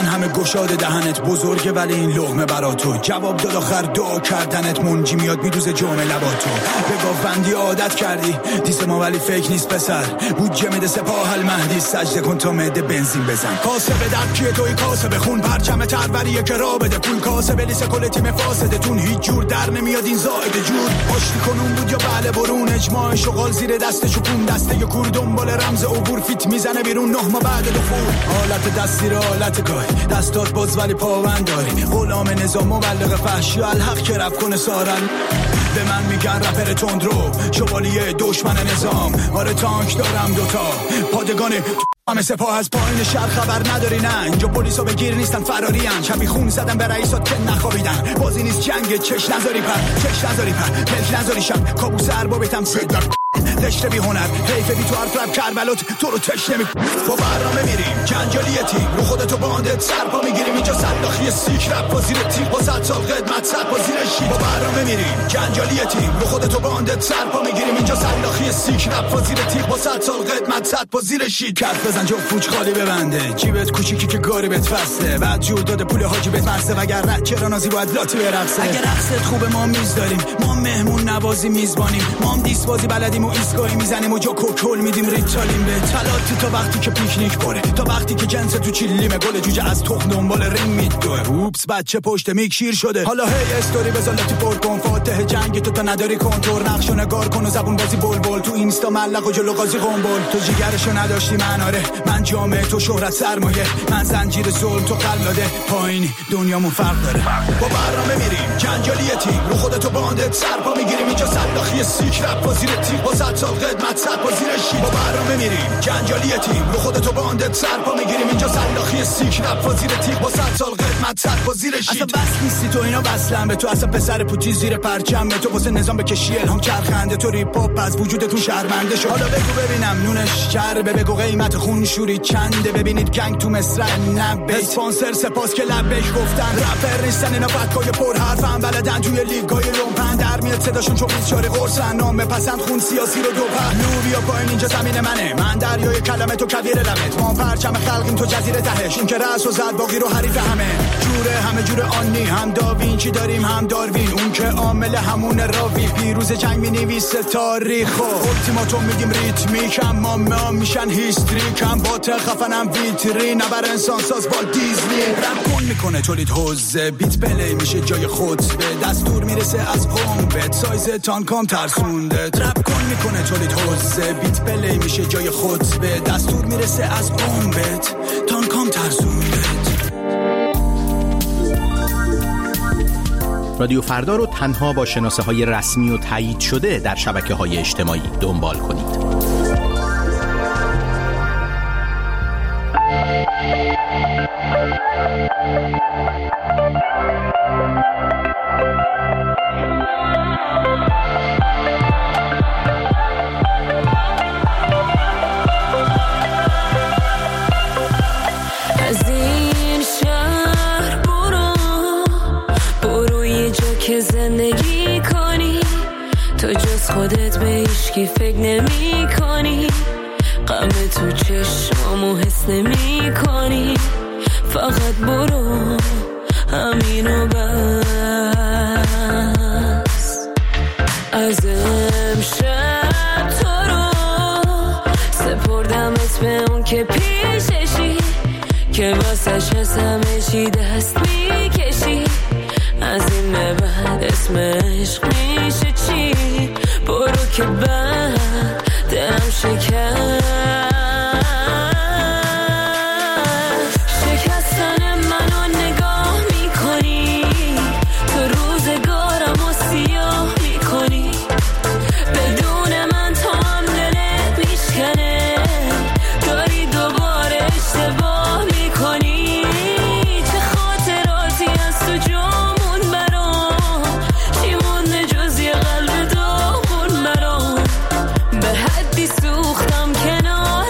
من همه گشاد دهنت بزرگه ولی این لقمه برا تو. جواب داد آخر دعا کردنت منجی میاد میدوز جمعه لباتو. به گاوبندی عادت کردی دیس ما ولی فیک نیست پسر. بودجه میده سپاه المهدی سجده کن تا مده بنزین بزن. کاسه به در کیه توی کاسه بخون پرچم تروریه که را بده پول. کاسه به لیس کل تیم فاسدتون هیچ جور در نمیاد این زائد جور. پشتی کنون بود یا بله برون اجماع شغال زیر دست شکون. دسته یه کور دنبال رمز عبور فیت میزنه بیرون 9 ماه بعد دخول. حالت دستی را حالت گاهی دستات باز ولی پاوند داری. غلام نظام مبلغ فحشی الحق که رب کنه سارن. به من میگن رپر تندرو شوالیه دشمن نظام. آره تانک دارم دوتا پادگان همه سپاه از پایین شهر خبر نداری. نه اینجا پلیسا بگیر نیستن فرارین. شبی خون زدن به رئیسات که نخوابیدن. بازی نیست جنگ چش نذاری ملک نذاری شب کابوس اربابتم صدر دشته بی هنر حیف بی تو حرف رب کربلات تو رو تش نمی. با برنامه میریم جنجالی تیم رو خودتو باندت سرپا میگیریم. اینجا صنداخی سیک رب با زیر تیم با 100 سال قدمت صد با زیر شید. با برنامه میریم جنجالی تیم رو خودتو باندت سرپا میگیریم. اینجا صنداخی سیک رب با زیر تیم با 100 سال قدمت صد با زیر شید. کف بزن جو فوج خالی ببنده جیبت کوچیکی که گاری بهت فسته. بعد جور داده پول حاجی بهت مسته وگر رد چرا نازی باید لاتی برقصه. اگه رقصت خوبه ما میز داریم ما مهمون نوازی میزبانیم. ما هم دیس بازی بلدیم و ایستگاهی میزنیم و جا کوکل میدیم ریتالیم به تلاتی. تا وقتی که پیکنیک بره تا وقتی که جنس تو چیلیمه گل جوجه از تخم دنبال ریم میدوه. اوپس بچه پشت میک شیر شده حالا هی استوری بذار لاتی پر کن. فاتح جنگ تو نداری کنتور نقشو نگار کن و زبون بازی بلبل. تو اینستا ملق و جلو قاضی قنبل. تو جیگرشو نداشتی من آره من جامعه تو شهرت سرمایه. من زنجیر ظلم تو قلاده پایینی دنیامون فرق داره. با برنامه میریم جنجالی تیم رو خودتو باندت سرپا میگیریم. اینجا صنداخی سیک رپ با زیر تیم با 100 سال قدمت صد با زیر شید. با برنامه میریم جنجالی تیم رو خودتو باندت سرپا میگیریم. اینجا صنداخی سیک رپ با زیر تیم با 100 سال قدمت صد با زیر شید. اصلا بس نیستی تو اینا بسلم به تو. اصلا پسر پوتی زیر پرچم به تو واسه نظام بکشی الهام چرخنده. تو ریپ هاپ از وجودتون شرمنده شو. حالا بگو ببینم نونش چربه. بگو قیمت خون شوری چنده. ببینید گنگ تو مصر نبه اسپانسر سپاس که لبش گفتن. رپر نیستن اینا فکای پر حرفن بلدن توی لیگای لومپن. در میاد صداشون چون بیچاره قرصن نام پسند خون سیاسی رو دو پهلو. بیا پایین اینجا زمین منه من دریای کلمه تو کویر لبت. ما پرچم خلقیم تو جزیره تهش. این که رأس و زد باقی رو حریف همه جوره همه جوره آنی. هم داوینچی داریم هم داروین اون که عامل همون راوی. پیروز جنگ می‌نویسه تاریخو التیماتوم میگیم ریتمیک. اما ما میشن هیستریک هم بات خفنم ویترین. نبر انسان ساز با دیزنی رپ کن میکنه تولید حوزه. بیت پلی میشه جای خطبه. دستور میرسه از قومت سایز تانکام ترسونده. رپ کن میکنه تولید حوزه. بیت پلی میشه جای خطبه. دستور میرسه از قومت تانکام ترسونده. رادیو فردا رو تنها با شناسه های رسمی و تایید شده در شبکه های اجتماعی دنبال کنید. از این شهر برو یه جا که زندگی کنی. تو جز خودت به هیچکی فکر نمی کنی. غم تو چشمامو حس نمی کنی. فقط برو همینو بس. از امشب تو رو سپردمت به اون که پیششی که واسش از همه چی دست میکشی. از این به بعد اسم عشق میشه چی؟ برو که بعد دلم شکست. شکستن منو نگاه میکنی. تو روزگارم و سیاه میکنی. بدون من تو هم دلت میشکنه. داری دوباره اشتباه میکنی. چه خاطراتی از تو جامون برام. چی مونده جز یه قلب داغون برام. به حدی سوختم کنار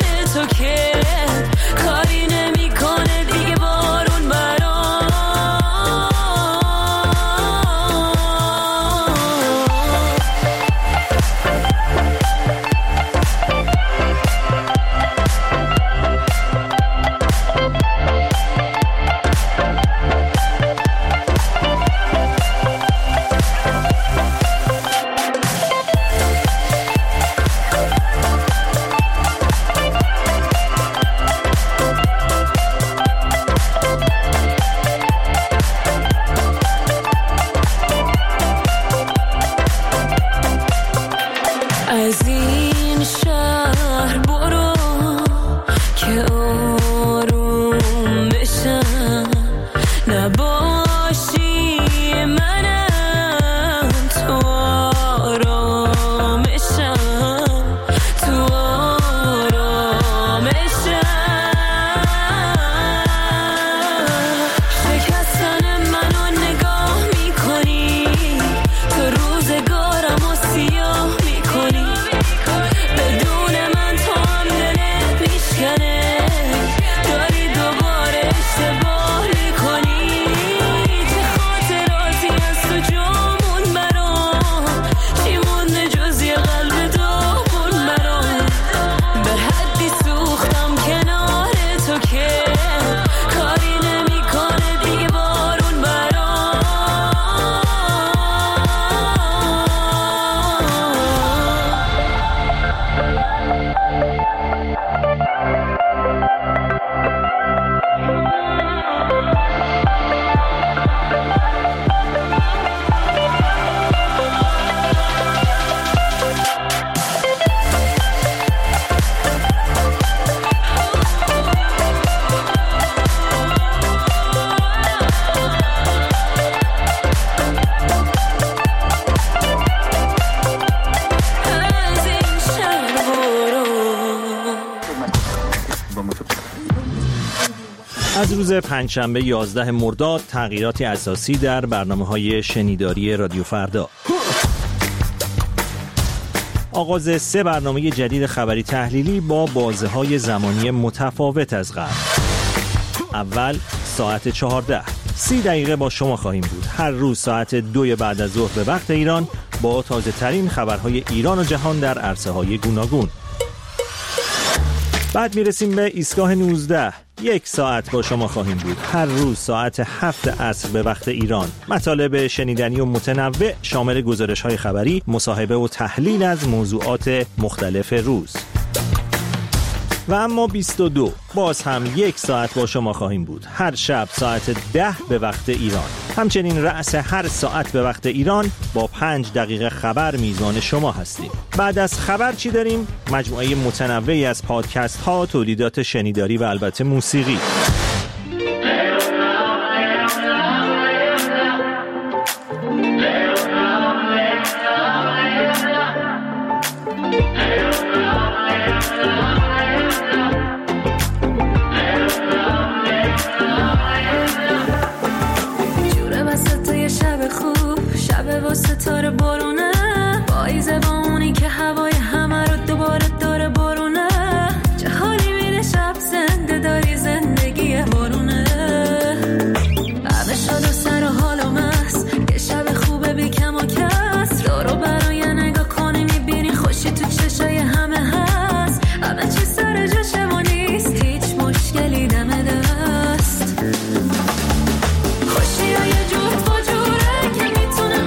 از روز پنجشنبه 11 مرداد تغییراتی اساسی در برنامه‌های شنیداری رادیو فردا. آغاز 3 برنامه جدید خبری تحلیلی با بازه‌های زمانی متفاوت از قبل. اول ساعت 14 30 دقیقه با شما خواهیم بود. هر روز ساعت 2 بعد از ظهر به وقت ایران با تازه ترین خبرهای ایران و جهان در عرصه‌های گوناگون. بعد میرسیم به ایستگاه 19. 1 ساعت با شما خواهیم بود. هر روز ساعت 7 عصر به وقت ایران. مطالب شنیدنی و متنوع شامل گزارش‌های خبری، مصاحبه و تحلیل از موضوعات مختلف روز. و اما 22 باز هم 1 ساعت با شما خواهیم بود. هر شب ساعت 10 به وقت ایران. همچنین رأس هر ساعت به وقت ایران با 5 دقیقه خبر میزان شما هستیم. بعد از خبر چی داریم؟ مجموعه متنوعی از پادکست ها، تولیدات شنیداری و البته موسیقی. ستاره بارونه پاییزه با اونی که هوای همه رو دوباره داره بارونه چه حالی میده شب زنده داری زندگی بارونه همه شاد و سر و حال و مست یه شب خوبه بی کم و کس رو برای نگاه کنی میبینی خوشی تو چشای همه هست همه چی سر جاشه و نیست هیچ مشکلی دم دست خوشی های جور و جوره که میتونه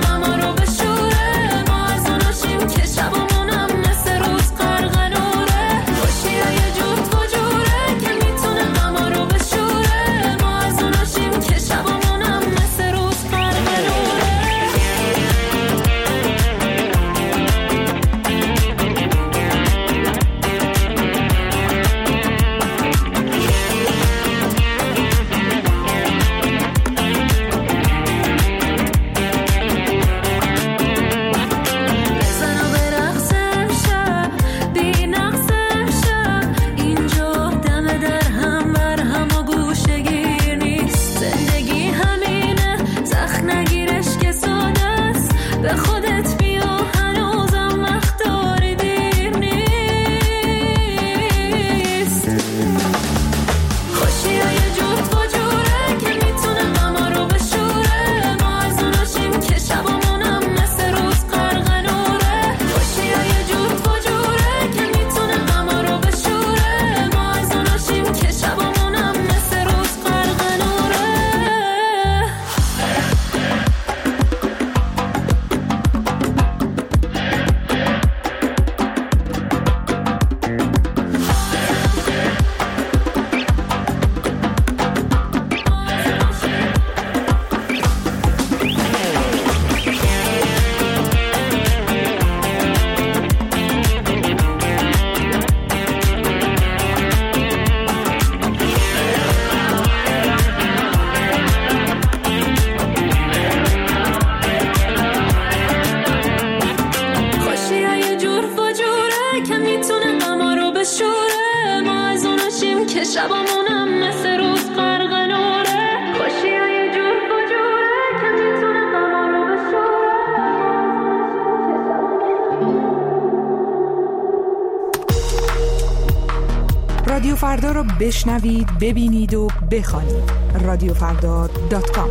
رادیو فردا رو بشنوید، ببینید و بخوانید. radiofrda.com.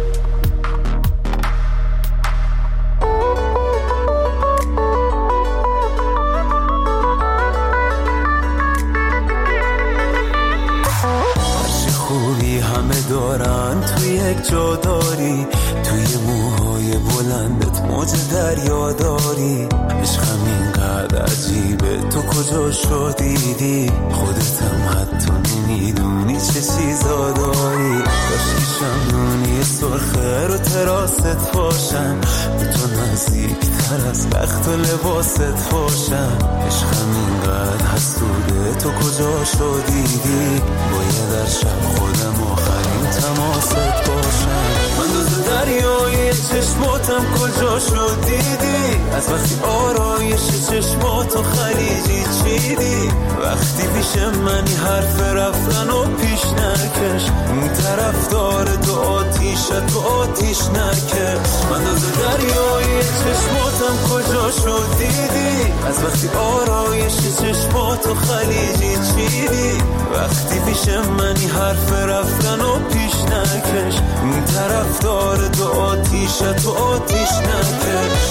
خوبی همه دارن تو یک جا داری، توی موهای بلندت موج دریا داری. عشقم اینقدر عجیبه تو کجا شدیدی، خودتم حتی نمیدونی چه چیزا داری. کاشکی شمدونی سرخه رو تراست باشم، به تو نزدیک تر از بخت و لباست باشم. عشقم اینقدر حسوده تو کجا شدیدی، باید در شب خودم آخرین تماست باشم. من دوز دریای چشم چشماتم کجا شد دیدی؟ از وقتی آرایش چشماتو خلیجی چیدی؟ وقتی پیش منی حرف رفتن و پیش نکش، اون طرفدار تو آتیش نکش. من از دریای چشماتم کجا شد دیدی؟ از وقتی آرایش چشماتو خلیجی چیدی؟ وقتی پیش منی حرف رفتن و پیش نکش، اون طرفدار تو آتیش نکش.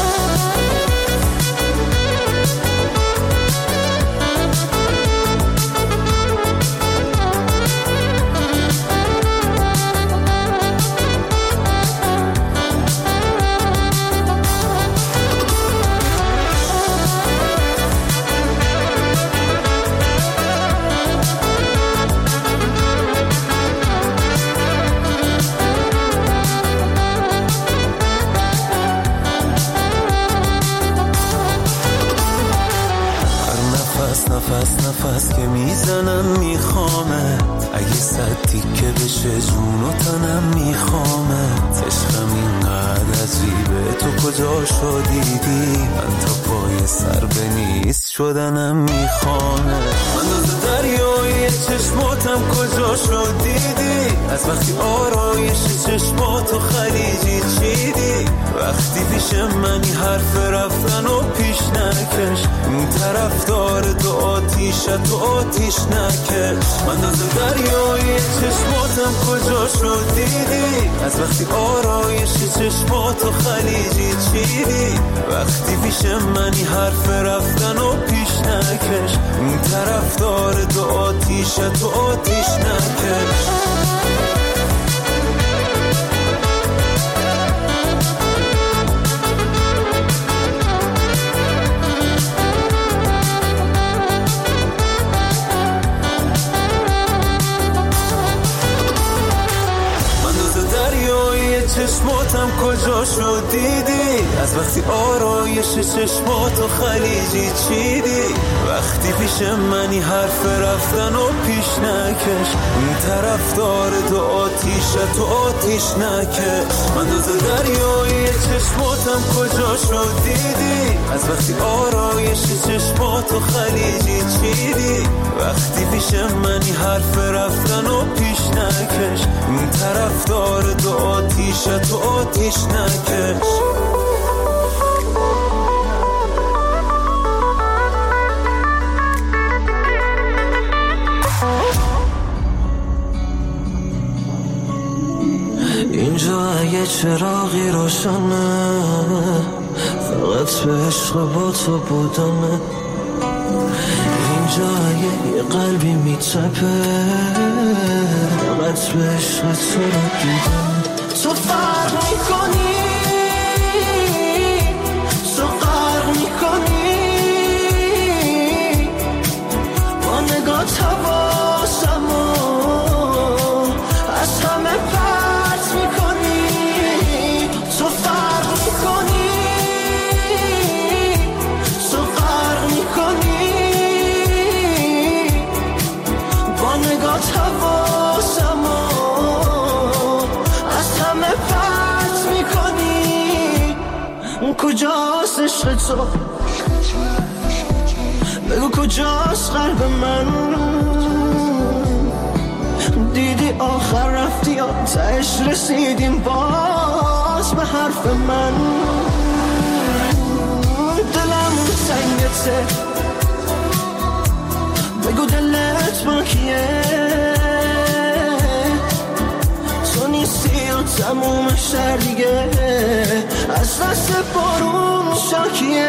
نفس که میزنم میخوامت، اگه صد تیکه بشه جون و تنم میخوامت. عشقم اینقدر عجیبه تو کجا شدیدی؟ من تا پای سر به نیست شدنم میخوامت. من از دریای چشماتم کجا شد دیدی؟ از وقتی آرایش چشماتو خلیجی چیدی؟ وقتی پیش منی حرف رفتن و پیش نکش، اون طرفدار تو آتیش نکش. من از دریای چشماتم کجا شد دیدی؟ از وقتی آرایش چشماتو خلیجی چیدی؟ وقتی پیش منی حرف رفتن و پیش نکش، اون طرفدار تو آتیش نکش. چشماتم کجا شد دیدی؟ از وقتی آرایش چشماتو خلیجی چیدی؟ وقتی پیش منی حرف رفتن و پیش نکش، اون طرفدار تو آتیش نکش. من از دریای چشماتم کجا شد دیدی؟ از وقتی آرایش چشماتو خلیجی چیدی؟ وقتی پیش منی حرف رفتن و پیش نکش، اون طرفدار تو آتیش نکش. اینجا اگه چراغی روشنه، فقط به عشق با تو بودمه. اینجا اگه یه قلبی میتپه، فقط به عشق تو رو دیدم. تو فرق میکنی، تو غرق میکنی، با نگات حواسمو از همه پرت میکنی. تو فرق میکنی، تو غرق میکنی، با نگات حواسمو از همه پرت میکنی. کجاست عشق تو؟ بگو کجاست قلب من؟ دیدی آخر رفتی یا تهش رسیدیم باز به حرف من؟ دلم سنگته، بگو دلت با کیه؟ تو نیستی و تموم شهر دیگه از دست بارون شاکیه.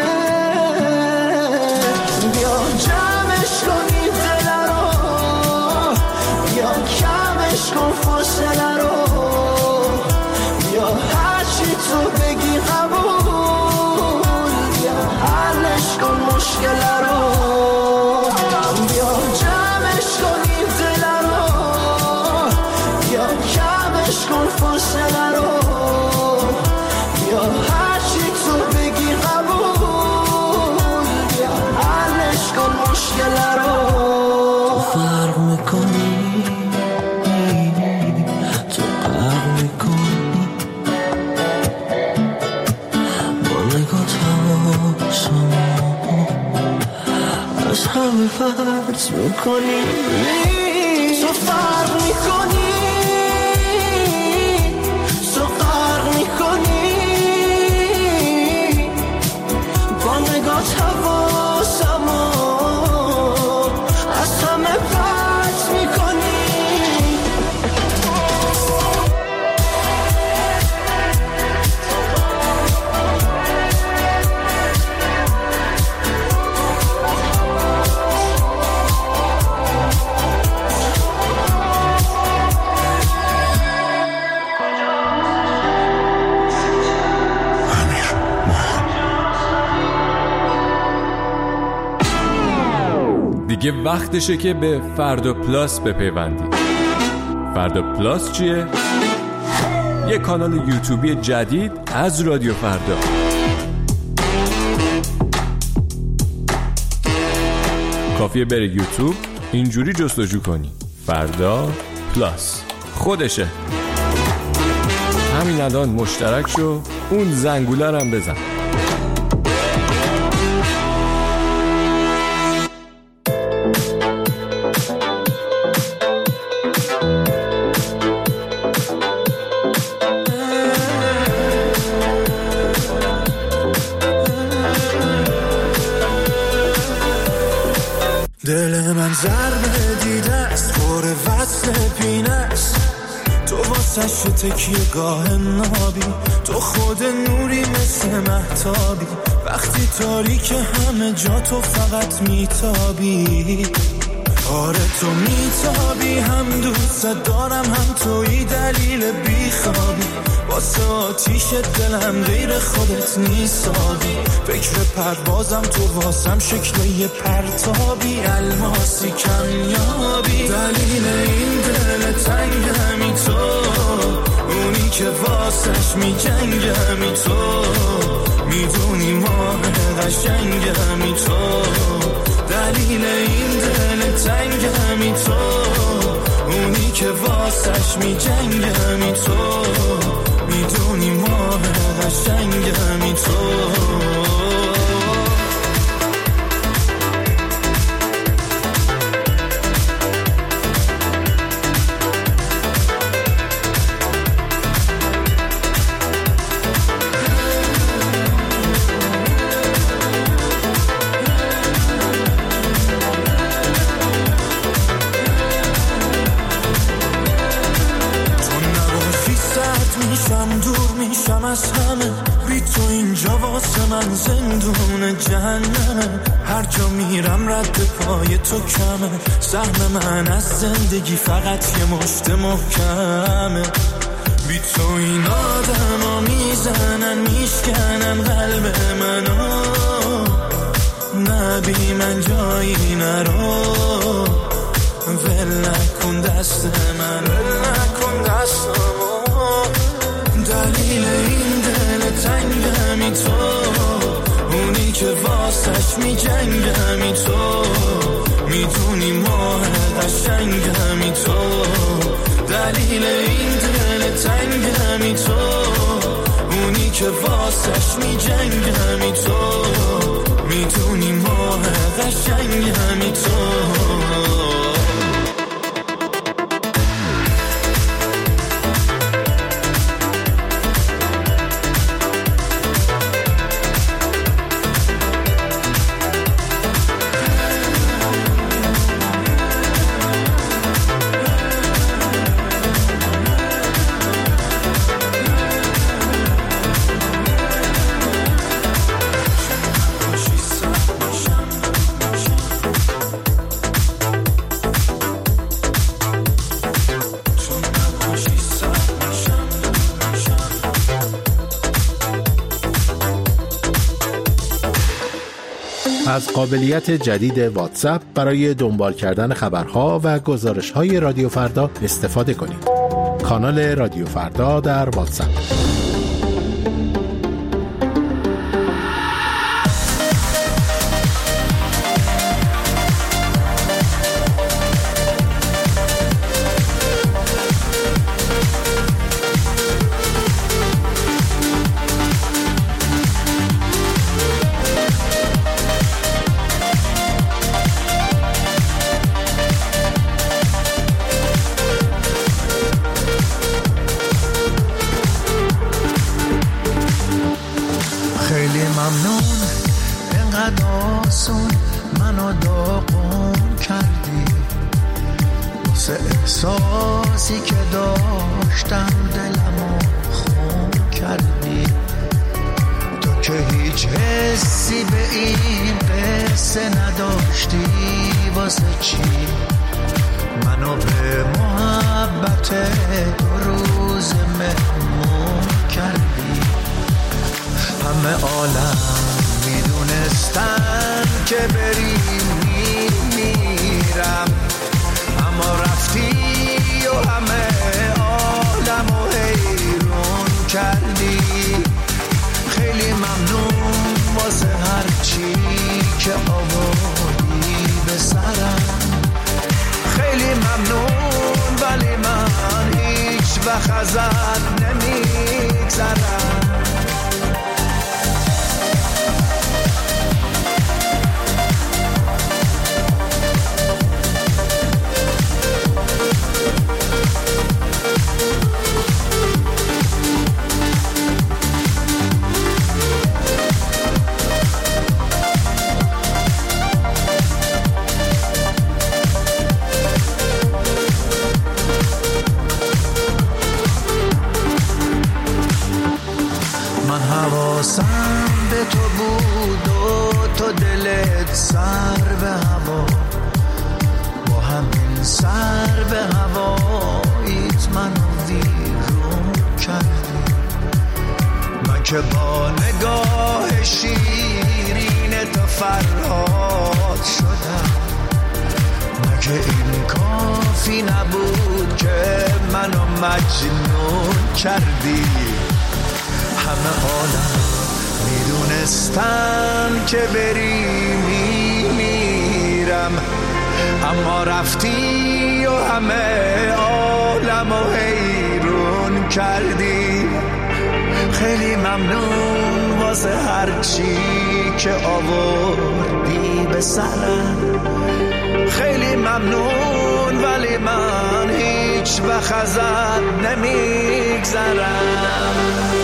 بیا جمعش کنی دل رو، بیا کمش کن فاصله رو، بیا هرچی تو بگی قبول، بیا حلش کن مشکل رو. بیا جمعش کنی دل رو، بیا کمش کن فاصله رو، بیا هرچی تو بگی قبول، میکنی، تو فرق میکنی، تو فرق میکنی، با نگات حواسمو از همه پرت میکنی. دیگه وقتشه که به فردا پلاس بپیوندید. فردا پلاس چیه؟ یه کانال یوتیوبی جدید از رادیو فردا. کافیه بری یوتیوب اینجوری جستجو کنی فردا پلاس، خودشه. همین الان مشترک شو، اون زنگوله رو هم بزن. دل من ضربه دیده است، پر وصل پینه است، تو واسش تکیه گاه نابی، تو خود نوری مثل مهتابی، وقتی تاریک همه جا تو فقط میتابی. آره تو میتابی، هم دوست دارم هم توی دلیل بیخوابی، واسه آتیش دلم غیر خودت نیستابی، فکر پروازم تو واسم شکل یه پرتابی، الماسی کمیابی، دلیل این دل تنگمی تو، اونی که واسش میجنگمی تو، میدونی ماه قشنگمی تو، دلیل این دل تنگمی تو، اونی که واسش میجنگمی تو، میدونی ماه قشنگمی تو. میشم دور میشم از همه، بی تو اینجا واسه من زندون جهنمه، هر جا میرم رد پای تو کمه، سهم من از زندگی فقط یه مشت محکمه، بی تو این آدم ها میزنن میشکنن قلب منو، نه بی من جایی نرو، ول نکن دست من، ول نکن دستمو، دلیل این دل تنگمی تو، اونی که واسش میجنگمی تو، میدونی ماه قشنگمی تو، دلیل این دل تنگمی تو، اونی که واسش میجنگمی تو، میدونی ماه قشنگمی تو. از قابلیت جدید واتساپ برای دنبال کردن خبرها و گزارش‌های رادیو فردا استفاده کنید. کانال رادیو فردا در واتساپ. حسی به این قصه نداشتی واسه چی منو به محبت دو روز مهمون کردی همه عالم میدونستن که بری میرم اما رفتی و همه عالم و حیرون کردی خیلی ممنون واسه هرچی که آوردی به سرم خیلی ممنون ولی من هیچ وقت ازت نمیگذرم حواسم به تو بود و تو دلت سر به هوا با همین سر به هواییت منو ویرون کردی من که با نگاه شیرین تو فرهاد شدم مگه این کافی نبود که منو مجنون کردی همه عالم میدونستن که بری میرم اما رفتی و همه عالم و حیرون کردی خیلی ممنون واسه هرچی که آوردی به سرم خیلی ممنون ولی من هیچ وقت ازت نمیگذرم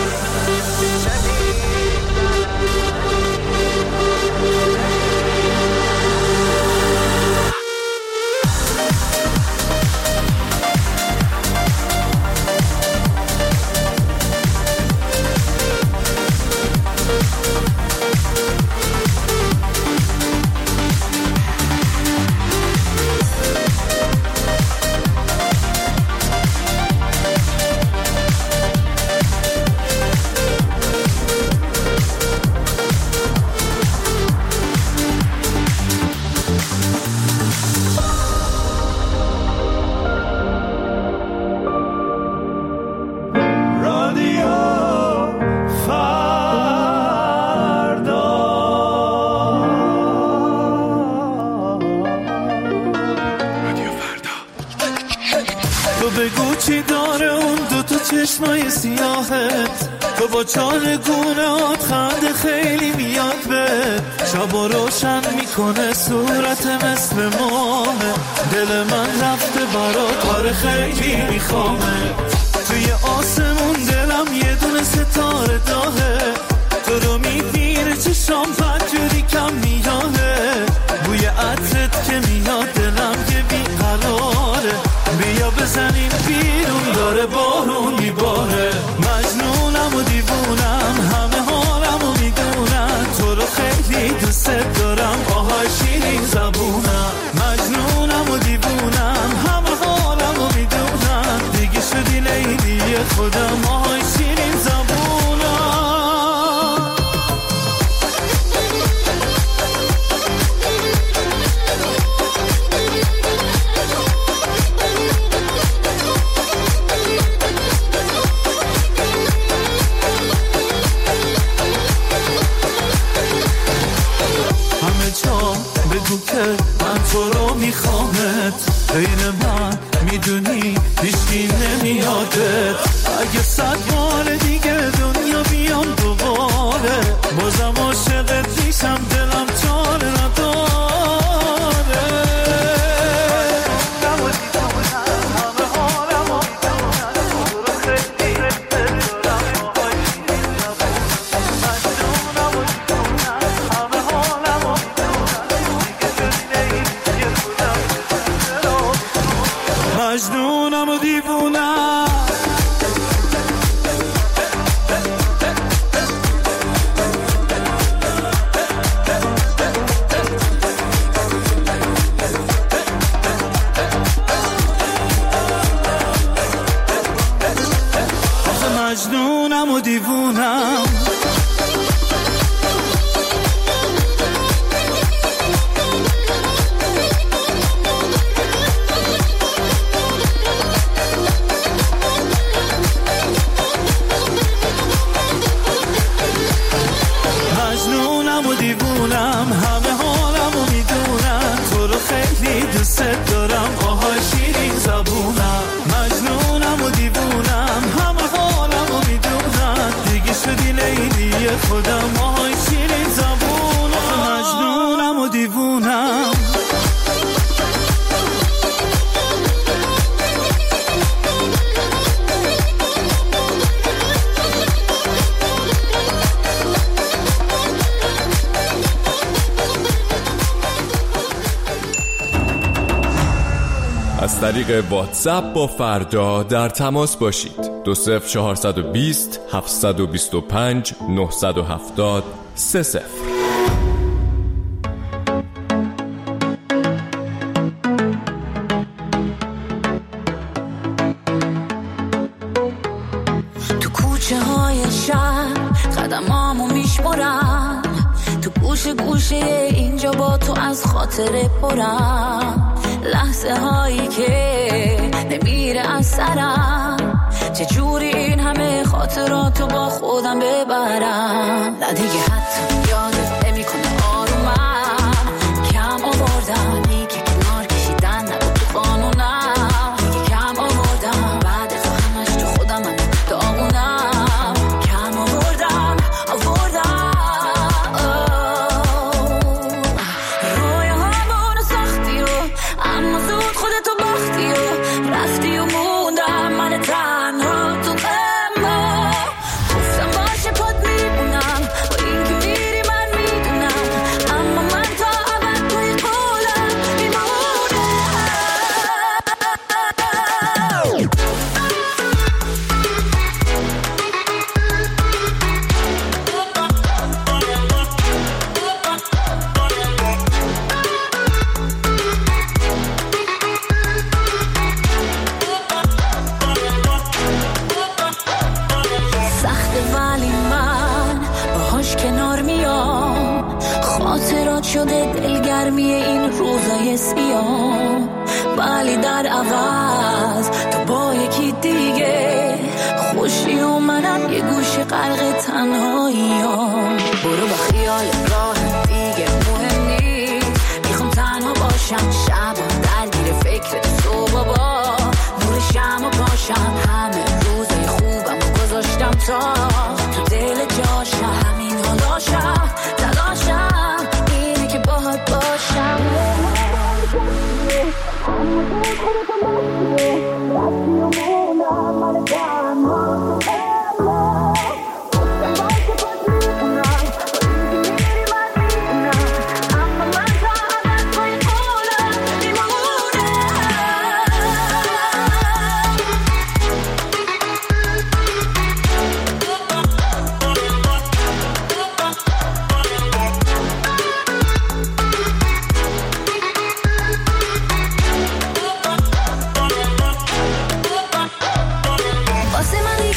چشمای سیاهت تو با چارگونهات خنده خیلی میاد به شب روشن میکنه صورت مثل ماه دل من رفته برات کار خیلی میخوامه توی آسمون دلم یه دونه ستاره داغه تو رو میگیره چشام پنجوری کم میاده بوی عطرت که میاد دلم یه بیقراره بیا بزنیم بیرون داره بارون میباره مجنونم و دیوونم همه حالم و میدونم تو رو خیلی دوست دارم آهای شیرین زبونم مجنونم و دیوونم همه حالم و میدونم دیگه شدی لیلی خودم آهای شیرین زبونم که من تو رو میخوامت بین من میدونی هیچکی نمیادت اگه 100 بار دیگه دنیا بیام دوباره بازم عاشقت میشم دلم چاره نداره مجنونم و دیوونم مجنونم و دیوونم. مجنونم و دیوونم، همه حالمو میدونم، تو رو خیلی دوست دارم، آهای شیرین زبونم. مجنونم و دیوونم، همه حالمو میدونم، دیگه شدی لیلی خودم، آهای شیرین زبونم. مجنونم و دیوونم. از طریق واتساپ با فردا در تماس باشید. 20420 725 970 30. تو کوچه های شهر قدمامو میشمرم، تو گوشه گوشه اینجا با تو از خاطره پرم، لحظه هایی که نمیره از سرم، چجوری این همه خاطراتو با خودم ببرم. نه دیگه حتی یادت نمی کنه آرومم، کم آوردم دیگه کنار کشیدن نبود تو قانونم، دیگه کم آوردم بعد همش تو خودم من داغونم، کم آوردم رویاهامونو ساختی و اما زود خودتو باختی و رفتی و موندم من تنها تو اما گفتم باشه پاد میبونم با این که میری من میدونم، اما من تا ابد توی قولم میمونم. سخته ولی من باهاش کنار میام، خاطرات شده دلگرمی این روزای سیاه، ولی در عوض تو با یکی دیگه خوشی و منم یه گوشه غرق تنهاییام. برو با خیال راه دیگه مهم نیست، میخوام تنها باشم شبم درگیر فکر تو بابا، نور شمع و پاشم همه روزای خوبم و گذاشتم تا تو دل جاشم، همین حالاشم تلاشم اینه که باهات باشم. واسه من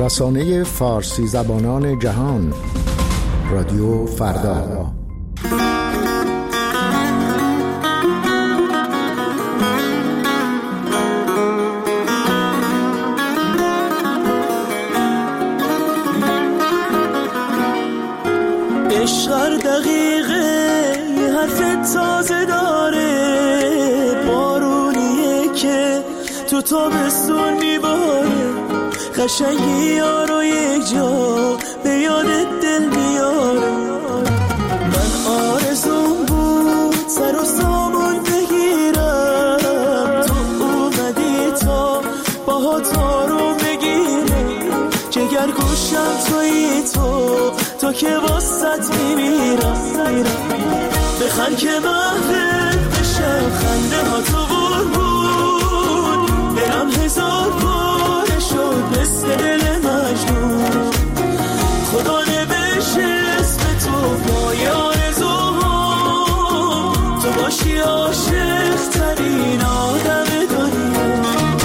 رسانه فارسی زبانان جهان، رادیو فردا. عشق هر دقیقه یه حرف تازه داره، بارونیه که تو تابستون میباره، قشنگی یارو یک جا به یادت دل میاره. من آرزوم بود سر و سامون بگیرم، تو اومدی تا باهات رو بگیرم، جگر گوشم تویی تو که واسط میمیرم. بخند که محفل بشم، خنده ها تو بود، دلم هزار باره شد مثل دل مجنون. خدا نوشته اسم تو پای آرزوها، تو باشی عاشق ترین آدم دنیا.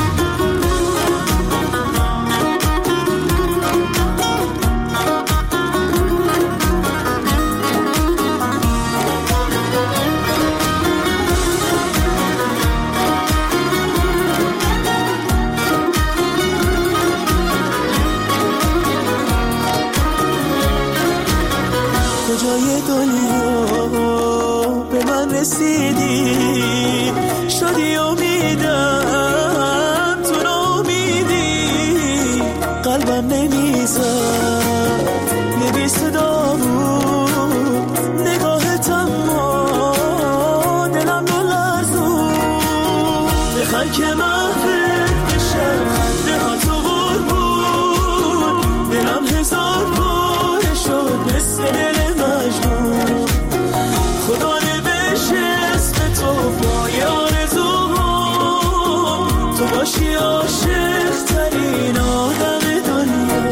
کجای دنیا به من رسیدی، شدی امیدم تو ناامیدی، قلبم نمیزد یه بی صدا بود، نگاهت اما دلم نلرزون. بخند که محفل بشم، خنده ها تو بود، دلم هزار باره شد مثل دل مجنون. خدا نوشته اسم تو پای آرزوها، تو باشی عاشق ترین آدم دنیا.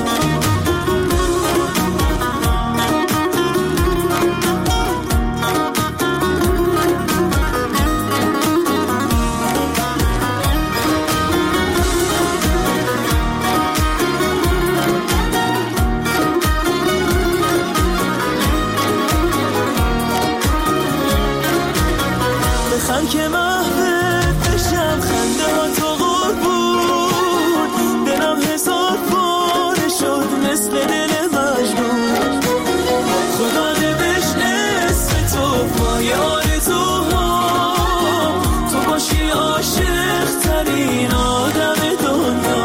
بخند که محفل بشم، خنده ها تو غور بود، دلم هزار باره شد مثل دل مجنون. خدا نوشته اسم تو پای آرزوها، تو باشی عاشق ترین آدم دنیا.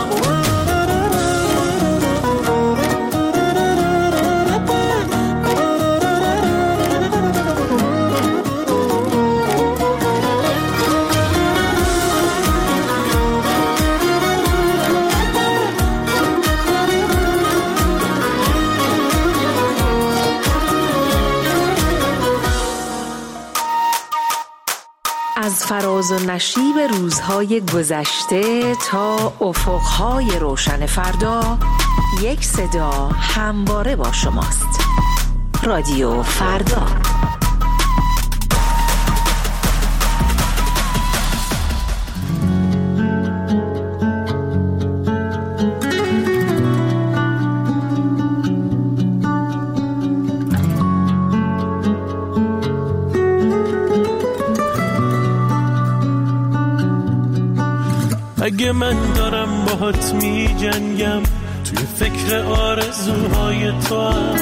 از فراز و نشیب روزهای گذشته تا افقهای روشن فردا، یک صدا همواره با شماست. رادیو فردا. اگه من دارم باهات می جنگم، توی فکر آرزوهای تو هم،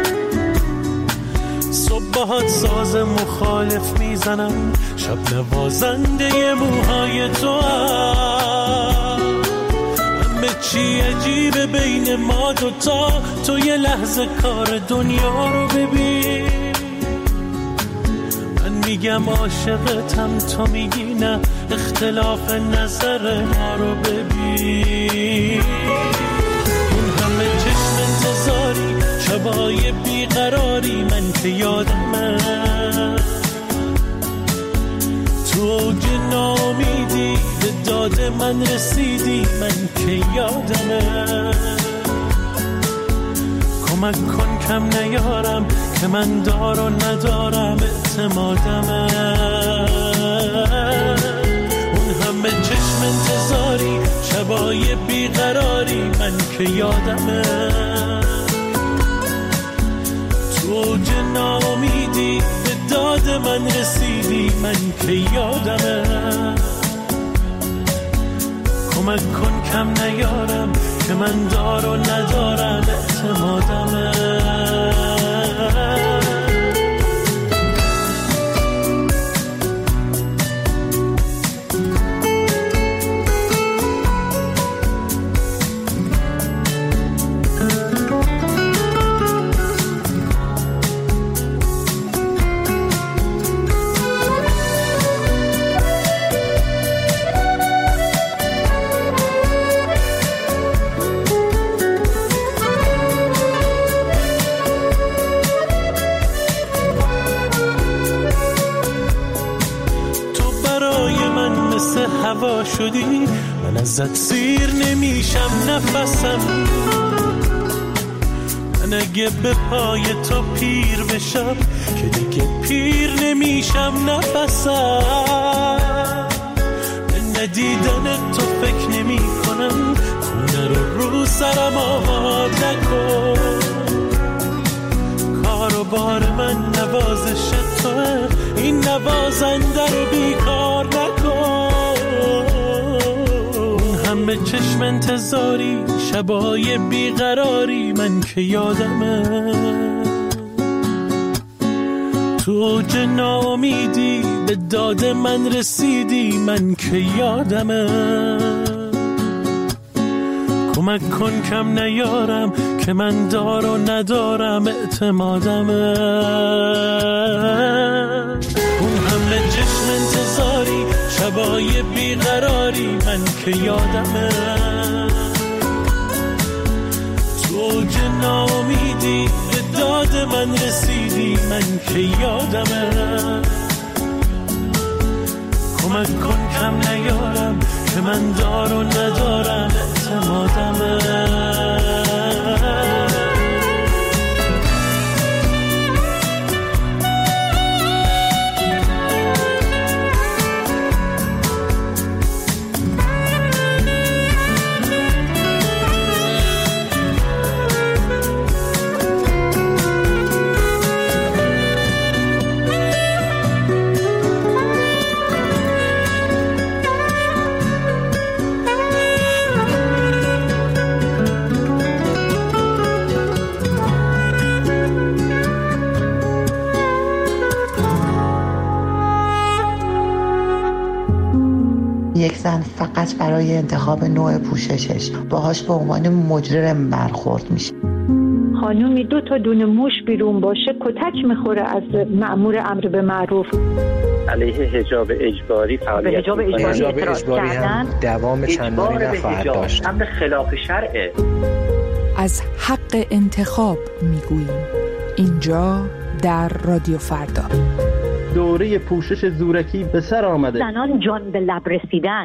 صبح باهات ساز مخالف میزنم، شب نوازنده موهای تو هم. همه چی عجیبه بین ما دوتا، تو یه لحظه کار دنیا رو ببین. من میگم عاشقتم، تو میگی نه، اختلاف نظر ما رو ببین. اون همه چشم انتظاری، شبای بیقراری، من که یادمه تو اوج ناامیدی به داد من رسیدی، من که یادمه. کمک کن کم نیارم که من دار و ندارم اعتمادمه. اون هم همه چشم انتظاری، شبای بیقراری، من که یادمه تو اوج ناامیدی به داد من رسیدی، من که یادمه کمک کن کم نیارم که من دار و ندارم اعتمادمه. هوا شدی من ازت سیر نمیشم نفسم، من اگه به پای تو پیر بشم که دیگه پیر نمیشم نفسم. به ندیدن تو فکر نمی کنم، خونه رو سرم آباد نکن، کار و بار من نوازش توه، این نوازنده رو بیکار نکن. همه چشم انتظاری، شبای بیقراری، من که یادمه تو اوج ناامیدی به داد من رسیدی، من که یادمه کمک کن کم نیارم که من دار و ندارم اعتمادمه. اون همه چشم انتظاری، شبای بیقراری، من که یادمه تو اوج ناامیدی به داد من رسیدی، من که یادمه کمک کن کم نیارم که من دار و ندارم اعتمادمه. یک زن فقط برای انتخاب نوع پوششش باهاش به عنوان مجرم برخورد میشه. خانومی 2 تا دونه موش بیرون باشه کتک میخوره از مأمور امر به معروف. علیه حجاب اجباری فعالیت حجاب اجباری هم دوام چندانی نخواهد داشت. امر خلاف شرعه. از حق انتخاب میگوییم اینجا در رادیو فردا. دوره پوشش زورکی به سر آمده. زنان جان به لب رسیدن.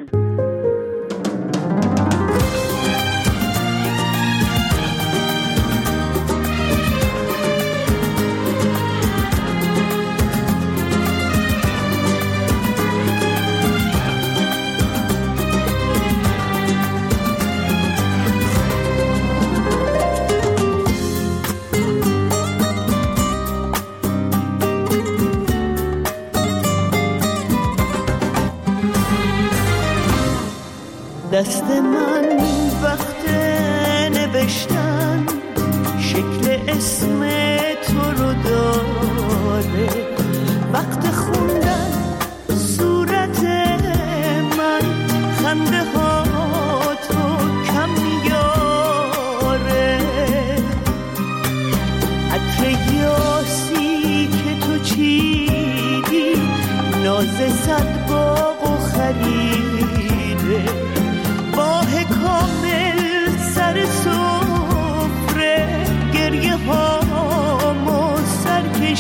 دست من وقت نوشتن شکل اسم تو رو داره، وقت خوندن صورت من خنده ها تو کم میاره، عطر یاسی که تو چیدی ناز صد باغ و خریده، ماه کامل سر سفره گریه هامو سر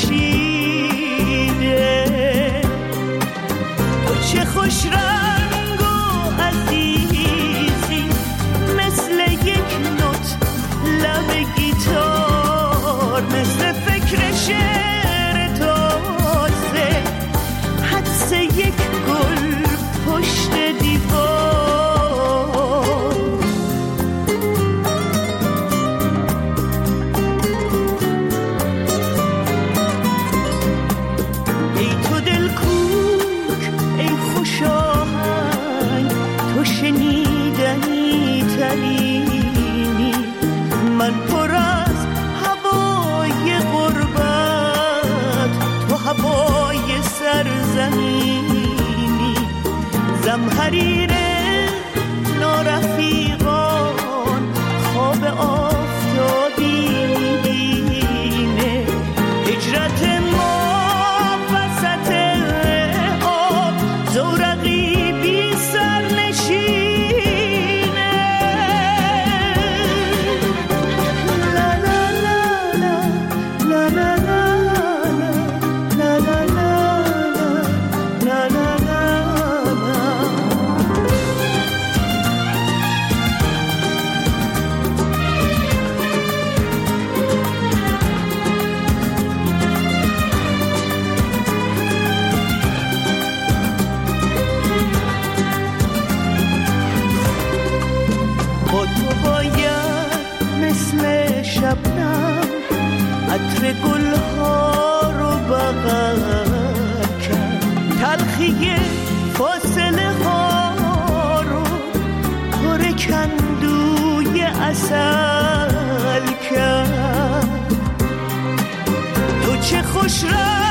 کشیده، تو چه خوش رنگ و عزیزی مثل یک نوت لب گیتار، مثل فکر شعر تازه حدس یک گل پشت دیوار. زمحریر نارفیقان خواب آفتابینه هجرت ما وسط آب زورقی بی سرنشینه لا لا لا لا لا لا لا شبنم عطر گلها رو بغل کرد تلخی فاصله ها رو پر کندوی عسل کرد تو چه خوش رنگ